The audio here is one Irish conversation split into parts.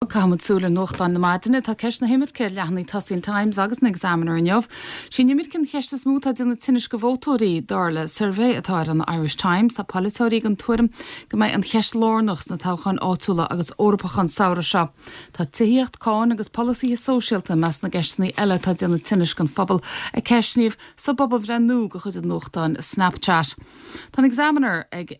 Cahamudsúla nócht an na maidine tá ceis na himid ceir leannaí Tasín Times agus na Examiner in jobh. Sin nimid cin cheiste smúta dina tinis go bhótóirí darla survey atá an Irish Times a politóirí an tuairim go mbeidh an cheist lórnachs na táchan áitiúla agus órappachan saoire seo. Tá tíocht cáin agus policy sóisialta meas na gceistnaí eile tá dina tinis gan phobal a ceisníomh sa bobbal bhrenú go chud an nóchtán Snapchat. Tá Examiner ag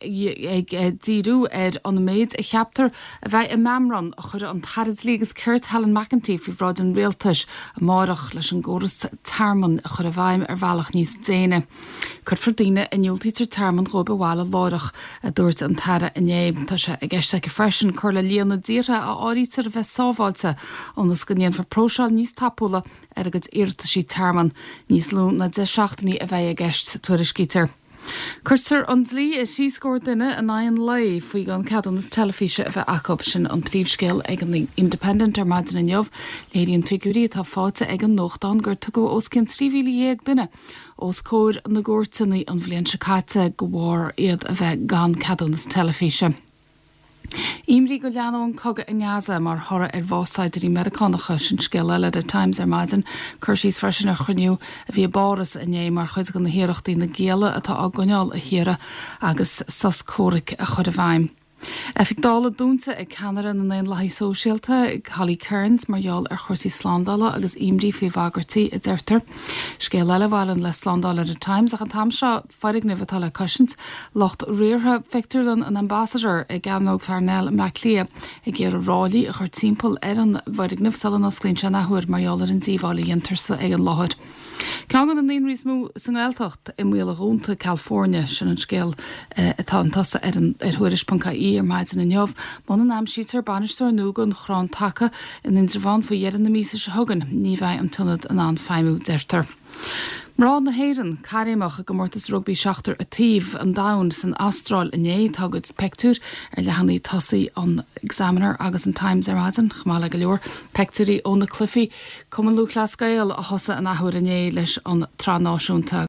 díú an méid a cheaptar a bheith i memran a chur an Tarrad Lígas Kurt Helen McEntee fi bhráid an réaltais a márach leis an góras tarman a chur a bhaim bhealach níos déine. Cur fordíine in Júltítar tarman go bhhála lárach a dúirt an tara in éim tá se a gceiste go freisin chur le líana díra a áítar a bheith sábháilte ónas go níon for próseáil níos tapúla agad irtasí tarman níos lún na de seachtaí a bheith a gceist tuairiscítar. Cursar an dlí is sí scóir duine a naon lei faoi gan cadúnas telefíse a bheith acop sin an plíomhscéal ag an Independent ar maidin in jobh, léiríonn figurí tá fáte ag an nóchtán gur tu go os cin 3,000 duine os cóir na gúirtaí an bhliain se caite go bhór iad a bheith gan cadúnas telefíse. Imrí go leanú an coga in Gaza mar thora bhásáidirí Americánacha sin scéal eile the Times ar maidin chuirsís freisin ar chuniú a bhí báras in é mar chuid gan na hiarachtaí na géala atá á gcoineáil a hiara agus sascóric a chud a bhaim. Dála dúnta ag Canada na naon laithí sóisialta ag Holly Cairns margheall ar chuirsaí slándala agus imrí fao bhagartaí a deirtar. Scéal eile bhailan le slándala the Times ach an tam seo farig nifatá le cosint locht riortha Victorlan an ambassador ag Gannog Farnell McLea ag ggéar a rálaí a chuir timpeall ar an bharig nifsalan as clín se nahuair margheall ar an díomhálaí intarsa ag an láthir. Ceangan an líon rís mú san ghilteacht i mhuial Rúnta California sin an scéal atá an tasa ar thuairis.caí ar maidin in jobh, man an am sítar banisteoir núgan chrán taca in interván faoi dhéan na mísa se thugan, ní bheith an tunad an an feimú deirtar. Mrá na héireann caréimeach go mórtas rugby seachtar a tíomh an dain san Astráil inné tágad pectúr ar lehannaí tosaí an Examiner agus an Times ar maidin chmála go leor pectúrí ó na clufií cum an lúclas gael a thosa an ahuair inné leis an tráthnásúnta